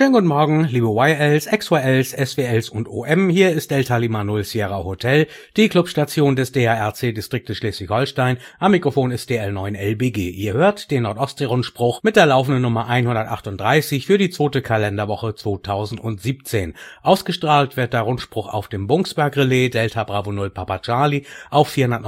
Schönen guten Morgen, liebe YLs, XYLs, SWLs und OM. Hier ist Delta Lima 0 Sierra Hotel, die Clubstation des DRC-Distriktes Schleswig-Holstein. Am Mikrofon ist DL9LBG. Ihr hört den Nordostsee-Rundspruch mit der laufenden Nummer 138 für die zweite Kalenderwoche 2017. Ausgestrahlt wird der Rundspruch auf dem Bungsberg-Relais Delta Bravo 0 Papa Charlie auf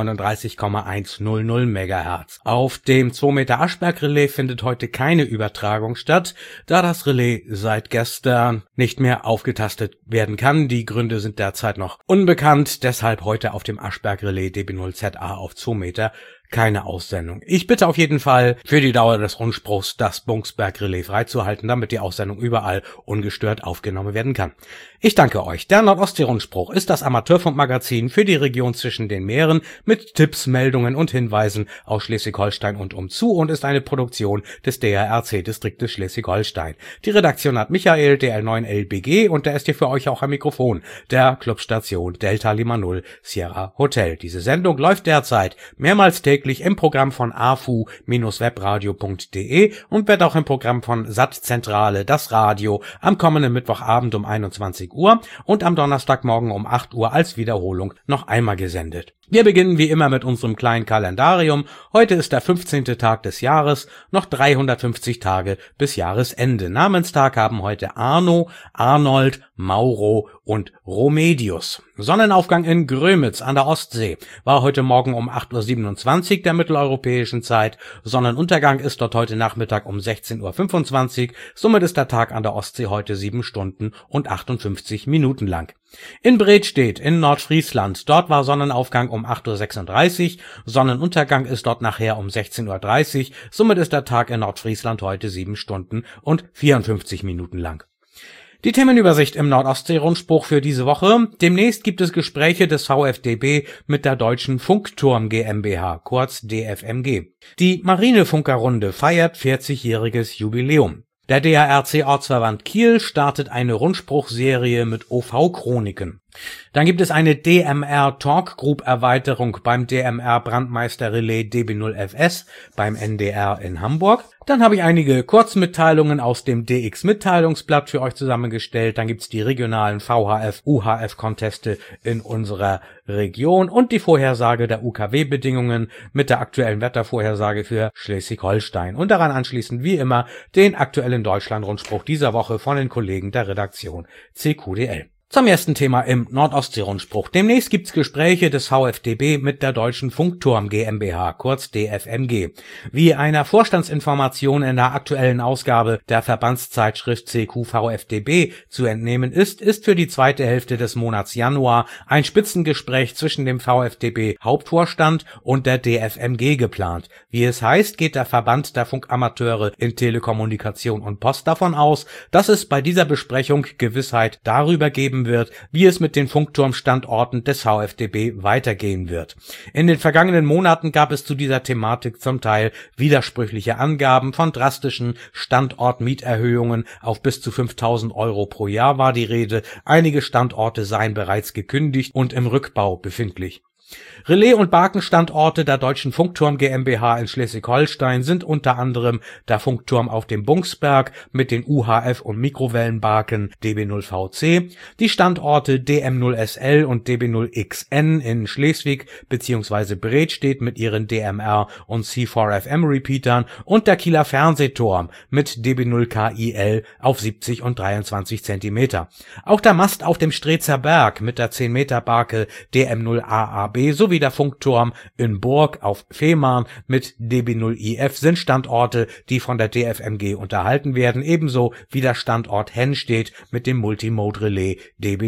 439,100 MHz. Auf dem 2 Meter Aschberg-Relais findet heute keine Übertragung statt, da das Relais seit gestern nicht mehr aufgetastet werden kann. Die Gründe sind derzeit noch unbekannt, deshalb heute auf dem Aschberg-Relais DB0ZA auf 2 Meter keine Aussendung. Ich bitte auf jeden Fall für die Dauer des Rundspruchs das Bungsberg-Relais freizuhalten, damit die Aussendung überall ungestört aufgenommen werden kann. Ich danke euch. Der Nordostsee-Rundspruch ist das Amateurfunkmagazin für die Region zwischen den Meeren mit Tipps, Meldungen und Hinweisen aus Schleswig-Holstein und umzu und ist eine Produktion des DRC-Distriktes Schleswig-Holstein. Die Redaktion hat Michael, DL9LBG, und der ist hier für euch auch am Mikrofon der Clubstation Delta Lima 0 Sierra Hotel. Diese Sendung läuft derzeit mehrmals täglich im Programm von afu-webradio.de und wird auch im Programm von Sattzentrale, das Radio, am kommenden Mittwochabend um 21 Uhr und am Donnerstagmorgen um 8 Uhr als Wiederholung noch einmal gesendet. Wir beginnen wie immer mit unserem kleinen Kalendarium. Heute ist der 15. Tag des Jahres, noch 350 Tage bis Jahresende. Namenstag haben heute Arno, Arnold, Mauro und Romedius. Sonnenaufgang in Grömitz an der Ostsee war heute Morgen um 8:27 Uhr der mitteleuropäischen Zeit. Sonnenuntergang ist dort heute Nachmittag um 16:25 Uhr. Somit ist der Tag an der Ostsee heute 7 Stunden und 58 Minuten lang. In Bredstedt in Nordfriesland, dort war Sonnenaufgang um 8:36 Uhr, Sonnenuntergang ist dort nachher um 16:30 Uhr, somit ist der Tag in Nordfriesland heute 7 Stunden und 54 Minuten lang. Die Themenübersicht im Nordostsee-Rundspruch für diese Woche. Demnächst gibt es Gespräche des VfDB mit der Deutschen Funkturm GmbH, kurz DFMG. Die Marinefunkerrunde feiert 40-jähriges Jubiläum. Der DRC-Ortsverband Kiel startet eine Rundspruchserie mit OV-Chroniken. Dann gibt es eine DMR-Talk-Group-Erweiterung beim DMR-Brandmeister-Relais DB0FS beim NDR in Hamburg. Dann habe ich einige Kurzmitteilungen aus dem DX-Mitteilungsblatt für euch zusammengestellt. Dann gibt's die regionalen VHF-UHF-Conteste in unserer Region und die Vorhersage der UKW-Bedingungen mit der aktuellen Wettervorhersage für Schleswig-Holstein. Und daran anschließend wie immer den aktuellen Deutschland-Rundspruch dieser Woche von den Kollegen der Redaktion CQDL. Zum ersten Thema im Nordostsee-Rundspruch. Demnächst gibt's Gespräche des VfDB mit der Deutschen Funkturm GmbH, kurz DFMG. Wie einer Vorstandsinformation in der aktuellen Ausgabe der Verbandszeitschrift CQ-VfDB zu entnehmen ist, ist für die zweite Hälfte des Monats Januar ein Spitzengespräch zwischen dem VfDB-Hauptvorstand und der DFMG geplant. Wie es heißt, geht der Verband der Funkamateure in Telekommunikation und Post davon aus, dass es bei dieser Besprechung Gewissheit darüber geben wird, wie es mit den Funkturmstandorten des VfDB weitergehen wird. In den vergangenen Monaten gab es zu dieser Thematik zum Teil widersprüchliche Angaben. Von drastischen Standortmieterhöhungen auf bis zu 5.000 € pro Jahr war die Rede. Einige Standorte seien bereits gekündigt und im Rückbau befindlich. Relais- und Barkenstandorte der Deutschen Funkturm GmbH in Schleswig-Holstein sind unter anderem der Funkturm auf dem Bungsberg mit den UHF- und Mikrowellenbarken DB0VC, die Standorte DM0SL und DB0XN in Schleswig bzw. Bredstedt mit ihren DMR- und C4FM-Repeatern und der Kieler Fernsehturm mit DB0KIL auf 70 und 23 cm. Auch der Mast auf dem Streetzer Berg mit der 10 Meter Barke DM0AAB sowie der Funkturm in Burg auf Fehmarn mit DB0IF sind Standorte, die von der DFMG unterhalten werden, ebenso wie der Standort Hennstedt mit dem Multimode-Relais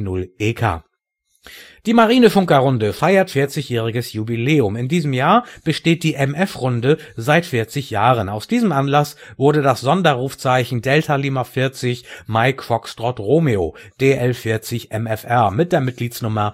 DB0EK. Die Marinefunkerrunde feiert 40-jähriges Jubiläum. In diesem Jahr besteht die MF-Runde seit 40 Jahren. Aus diesem Anlass wurde das Sonderrufzeichen Delta Lima 40 Mike Foxtrot Romeo DL40 MFR mit der Mitgliedsnummer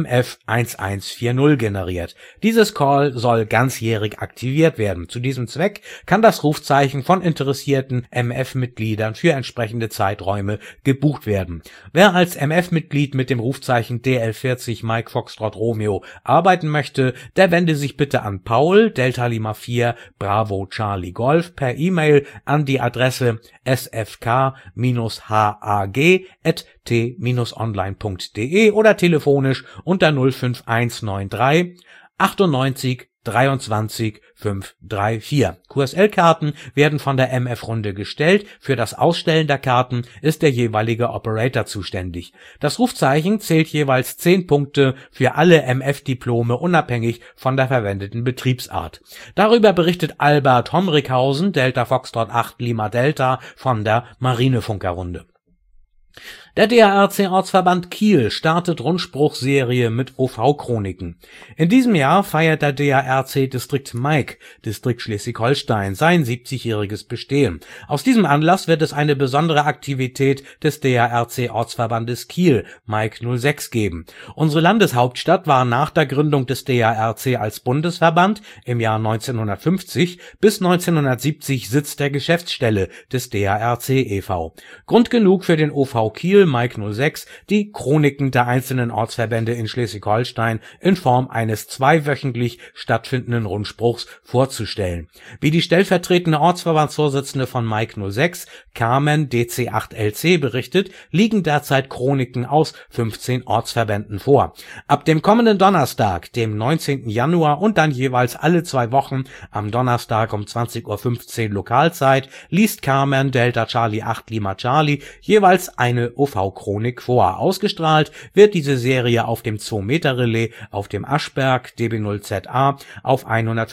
MF1140 generiert. Dieses Call soll ganzjährig aktiviert werden. Zu diesem Zweck kann das Rufzeichen von interessierten MF-Mitgliedern für entsprechende Zeiträume gebucht werden. Wer als MF-Mitglied mit dem Rufzeichen DL40 21 Mike Foxtrot Romeo arbeiten möchte, der wende sich bitte an Paul, Delta Lima 4, Bravo Charlie Golf per E-Mail an die Adresse sfk-hag@t-online.de oder telefonisch unter 05193 98 23 534. QSL-Karten werden von der MF-Runde gestellt. Für das Ausstellen der Karten ist der jeweilige Operator zuständig. Das Rufzeichen zählt jeweils 10 Punkte für alle MF-Diplome unabhängig von der verwendeten Betriebsart. Darüber berichtet Albert Homrichhausen, Delta Foxtrot 8 Lima Delta von der Marinefunkerrunde. Der DARC-Ortsverband Kiel startet Rundspruchserie mit OV-Chroniken. In diesem Jahr feiert der DARC-Distrikt Maik, Distrikt Schleswig-Holstein, sein 70-jähriges Bestehen. Aus diesem Anlass wird es eine besondere Aktivität des DARC-Ortsverbandes Kiel, Maik 06, geben. Unsere Landeshauptstadt war nach der Gründung des DARC als Bundesverband im Jahr 1950 bis 1970 Sitz der Geschäftsstelle des DARC e.V. Grund genug für den OV Kiel Maik 06, die Chroniken der einzelnen Ortsverbände in Schleswig-Holstein in Form eines zweiwöchentlich stattfindenden Rundspruchs vorzustellen. Wie die stellvertretende Ortsverbandsvorsitzende von Maik 06, Carmen DC8LC, berichtet, liegen derzeit Chroniken aus 15 Ortsverbänden vor. Ab dem kommenden Donnerstag, dem 19. Januar und dann jeweils alle 2 Wochen am Donnerstag um 20:15 Uhr Lokalzeit liest Carmen Delta Charlie 8 Lima Charlie jeweils eine OV-Chronik vor. Ausgestrahlt wird diese Serie auf dem 2-Meter-Relais auf dem Aschberg DB0ZA auf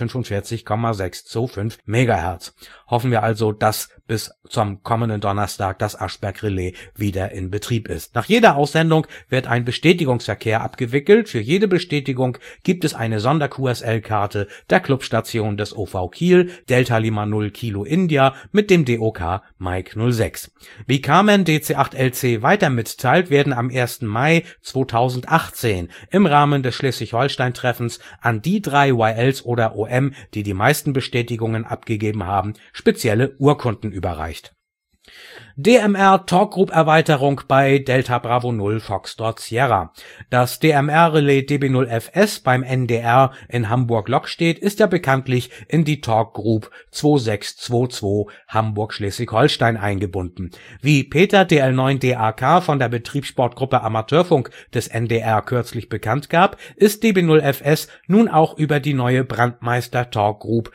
145,625 MHz. Hoffen wir also, dass bis zum kommenden Donnerstag das Aschberg-Relais wieder in Betrieb ist. Nach jeder Aussendung wird ein Bestätigungsverkehr abgewickelt. Für jede Bestätigung gibt es eine Sonder-QSL-Karte der Clubstation des OV Kiel, Delta Lima 0 Kilo India mit dem DOK Maik 06. Wie Carmen DC8LC weiter mitteilt, werden am 1. Mai 2018 im Rahmen des Schleswig-Holstein-Treffens an die 3 YLs oder OM, die die meisten Bestätigungen abgegeben haben, spezielle Urkunden überreicht. DMR Talkgroup Erweiterung bei Delta Bravo 0 Foxtrot Sierra. Das DMR-Relais DB0FS beim NDR in Hamburg-Lockstedt ist ja bekanntlich in die Talkgroup 2622 Hamburg-Schleswig-Holstein eingebunden. Wie Peter DL9DAK von der Betriebssportgruppe Amateurfunk des NDR kürzlich bekannt gab, ist DB0FS nun auch über die neue Brandmeister Talkgroup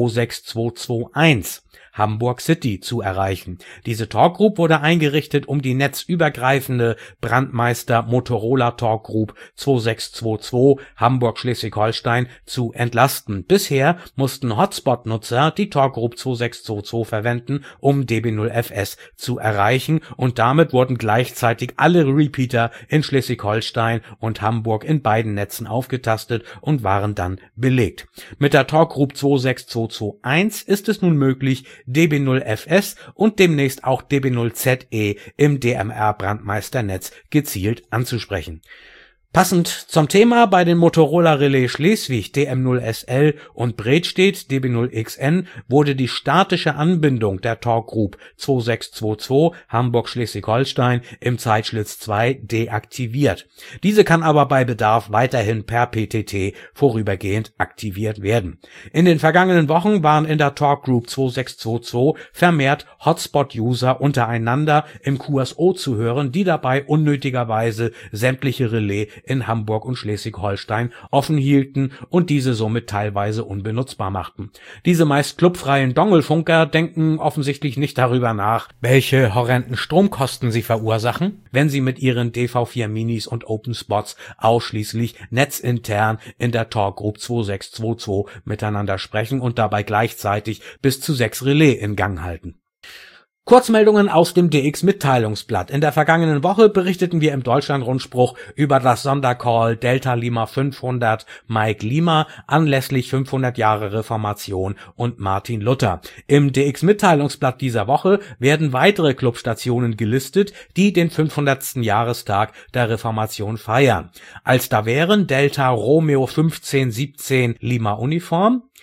26221 Hamburg City zu erreichen. Diese Talkgroup wurde eingerichtet, um die netzübergreifende Brandmeister Motorola Talkgroup 2622 Hamburg Schleswig-Holstein zu entlasten. Bisher mussten Hotspot-Nutzer die Talkgroup 2622 verwenden, um DB0FS zu erreichen, und damit wurden gleichzeitig alle Repeater in Schleswig-Holstein und Hamburg in beiden Netzen aufgetastet und waren dann belegt. Mit der Talkgroup 26221 ist es nun möglich, DB0FS und demnächst auch DB0ZE im DMR-Brandmeisternetz gezielt anzusprechen. Passend zum Thema bei den Motorola Relais Schleswig DM0SL und Bredstedt DB0XN wurde die statische Anbindung der Talkgroup 2622 Hamburg-Schleswig-Holstein im Zeitschlitz 2 deaktiviert. Diese kann aber bei Bedarf weiterhin per PTT vorübergehend aktiviert werden. In den vergangenen Wochen waren in der Talkgroup 2622 vermehrt Hotspot-User untereinander im QSO zu hören, die dabei unnötigerweise sämtliche Relais in Hamburg und Schleswig-Holstein offen hielten und diese somit teilweise unbenutzbar machten. Diese meist clubfreien Dongelfunker denken offensichtlich nicht darüber nach, welche horrenden Stromkosten sie verursachen, wenn sie mit ihren DV4 Minis und Open Spots ausschließlich netzintern in der Talkgroup 2622 miteinander sprechen und dabei gleichzeitig bis zu 6 Relais in Gang halten. Kurzmeldungen aus dem DX-Mitteilungsblatt. In der vergangenen Woche berichteten wir im Deutschland-Rundspruch über das Sondercall Delta Lima 500 Mike Lima anlässlich 500 Jahre Reformation und Martin Luther. Im DX-Mitteilungsblatt dieser Woche werden weitere Clubstationen gelistet, die den 500. Jahrestag der Reformation feiern. Als da wären Delta Romeo 1517 Lima Uniform,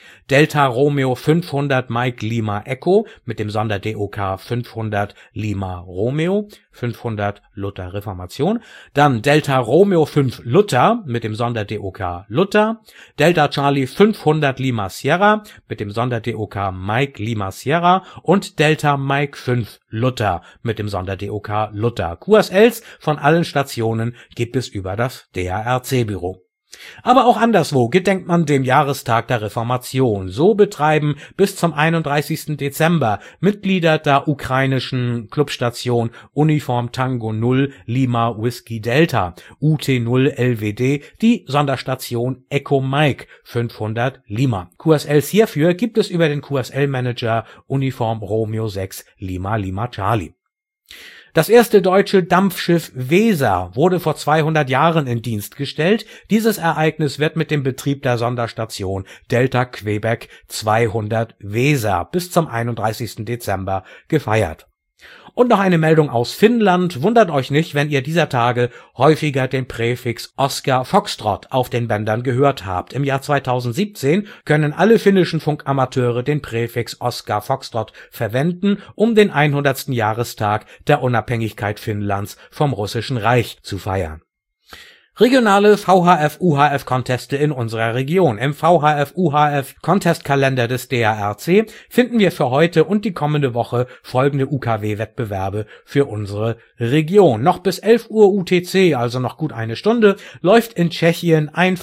Delta Romeo 500 Mike Lima Echo mit dem Sonder-DOK 500 Lima Romeo, 500 Luther Reformation, dann Delta Romeo 5 Luther mit dem Sonder-DOK Luther, Delta Charlie 500 Lima Sierra mit dem Sonder-DOK Mike Lima Sierra und Delta Mike 5 Luther mit dem Sonder-DOK Luther. QSLs von allen Stationen gibt es über das DARC-Büro. Aber auch anderswo gedenkt man dem Jahrestag der Reformation. So betreiben bis zum 31. Dezember Mitglieder der ukrainischen Clubstation Uniform Tango 0 Lima Whiskey Delta UT0 LWD die Sonderstation Echo Mike 500 Lima. QSLs hierfür gibt es über den QSL-Manager Uniform Romeo 6 Lima Lima Charlie. Das erste deutsche Dampfschiff Weser wurde vor 200 Jahren in Dienst gestellt. Dieses Ereignis wird mit dem Betrieb der Sonderstation Delta Quebec 200 Weser bis zum 31. Dezember gefeiert. Und noch eine Meldung aus Finnland. Wundert euch nicht, wenn ihr dieser Tage häufiger den Präfix Oscar Foxtrot auf den Bändern gehört habt. Im Jahr 2017 können alle finnischen Funkamateure den Präfix Oscar Foxtrot verwenden, um den 100. Jahrestag der Unabhängigkeit Finnlands vom Russischen Reich zu feiern. Regionale VHF-UHF-Conteste in unserer Region. Im VHF-UHF-Contestkalender des DARC finden wir für heute und die kommende Woche folgende UKW-Wettbewerbe für unsere Region. Noch bis 11 Uhr UTC, also noch gut eine Stunde, läuft in Tschechien ein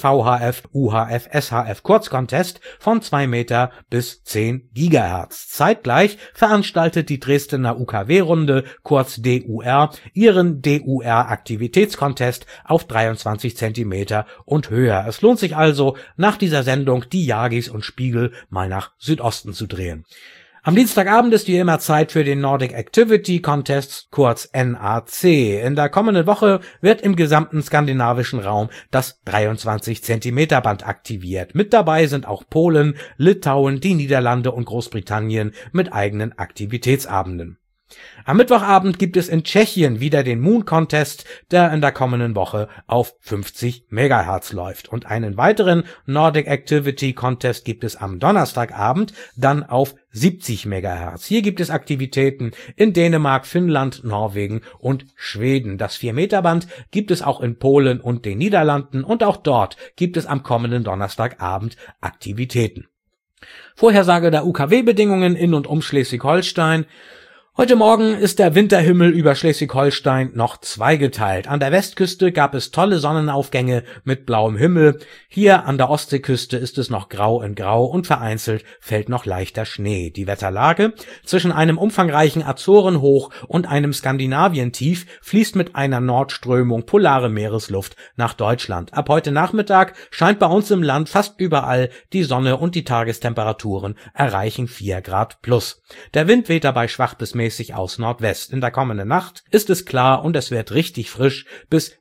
VHF-UHF-SHF-Kurzcontest von 2 Meter bis 10 Gigahertz. Zeitgleich veranstaltet die Dresdner UKW-Runde, kurz DUR, ihren DUR-Aktivitätscontest auf 23 Zentimeter und höher. Es lohnt sich also, nach dieser Sendung die Yagis und Spiegel mal nach Südosten zu drehen. Am Dienstagabend ist wie immer Zeit für den Nordic Activity Contest, kurz NAC. In der kommenden Woche wird im gesamten skandinavischen Raum das 23 Zentimeter Band aktiviert. Mit dabei sind auch Polen, Litauen, die Niederlande und Großbritannien mit eigenen Aktivitätsabenden. Am Mittwochabend gibt es in Tschechien wieder den Moon Contest, der in der kommenden Woche auf 50 Megahertz läuft. Und einen weiteren Nordic Activity Contest gibt es am Donnerstagabend, dann auf 70 Megahertz. Hier gibt es Aktivitäten in Dänemark, Finnland, Norwegen und Schweden. Das 4-Meter-Band gibt es auch in Polen und den Niederlanden und auch dort gibt es am kommenden Donnerstagabend Aktivitäten. Vorhersage der UKW-Bedingungen in und um Schleswig-Holstein. Heute Morgen ist der Winterhimmel über Schleswig-Holstein noch zweigeteilt. An der Westküste gab es tolle Sonnenaufgänge mit blauem Himmel. Hier an der Ostseeküste ist es noch grau in grau und vereinzelt fällt noch leichter Schnee. Die Wetterlage: zwischen einem umfangreichen Azorenhoch und einem Skandinavientief fließt mit einer Nordströmung polare Meeresluft nach Deutschland. Ab heute Nachmittag scheint bei uns im Land fast überall die Sonne und die Tagestemperaturen erreichen 4 Grad plus. Der Wind weht dabei schwach bis mäßig aus Nordwest. In der kommenden Nacht ist es klar und es wird richtig frisch bis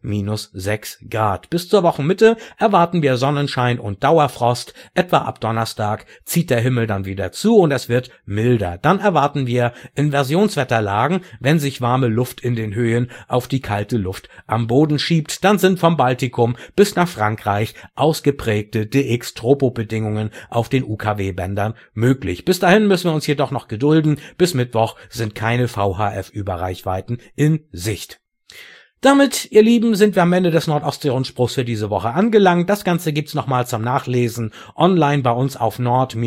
-6 Grad. Bis zur Wochenmitte erwarten wir Sonnenschein und Dauerfrost. Etwa ab Donnerstag zieht der Himmel dann wieder zu und es wird milder. Dann erwarten wir Inversionswetterlagen, wenn sich warme Luft in den Höhen auf die kalte Luft am Boden schiebt. Dann sind vom Baltikum bis nach Frankreich ausgeprägte DX-Tropo-Bedingungen auf den UKW-Bändern möglich. Bis dahin müssen wir uns jedoch noch gedulden. Bis Mittwoch sind keine VHF-Überreichweiten in Sicht. Damit, ihr Lieben, sind wir am Ende des Nordostsee-Rundspruchs für diese Woche angelangt. Das Ganze gibt's nochmal zum Nachlesen online bei uns auf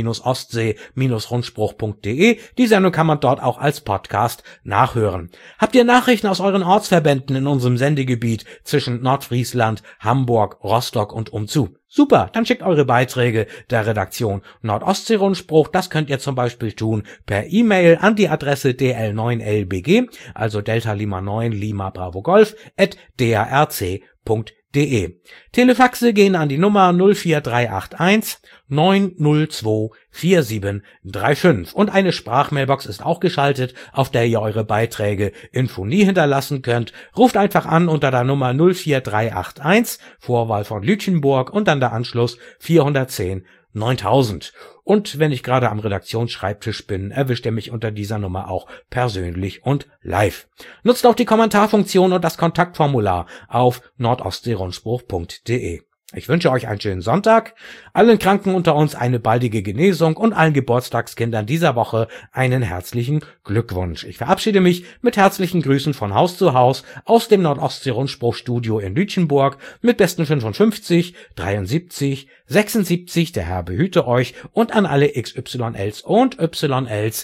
nord-ostsee-rundspruch.de. Die Sendung kann man dort auch als Podcast nachhören. Habt ihr Nachrichten aus euren Ortsverbänden in unserem Sendegebiet zwischen Nordfriesland, Hamburg, Rostock und umzu? Super, dann schickt eure Beiträge der Redaktion Nordostsee-Rundspruch. Das könnt ihr zum Beispiel tun per E-Mail an die Adresse dl9lbg, also Delta Lima 9 Lima Bravo Golf, @darc.de. Telefaxe gehen an die Nummer 04381 902 4735 und eine Sprachmailbox ist auch geschaltet, auf der ihr eure Beiträge in Phonie hinterlassen könnt. Ruft einfach an unter der Nummer 04381, Vorwahl von Lütchenburg und dann der Anschluss 410 9000. Und wenn ich gerade am Redaktionsschreibtisch bin, erwischt ihr mich unter dieser Nummer auch persönlich und live. Nutzt auch die Kommentarfunktion und das Kontaktformular auf nordostseerundspruch.de. Ich wünsche euch einen schönen Sonntag, allen Kranken unter uns eine baldige Genesung und allen Geburtstagskindern dieser Woche einen herzlichen Glückwunsch. Ich verabschiede mich mit herzlichen Grüßen von Haus zu Haus aus dem Nordostsee-Rundspruchstudio in Lütjenburg mit besten 55, 73, 76, der Herr behüte euch, und an alle XYLs und YLs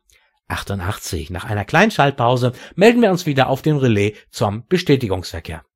88. Nach einer kleinen Schaltpause melden wir uns wieder auf dem Relais zum Bestätigungsverkehr.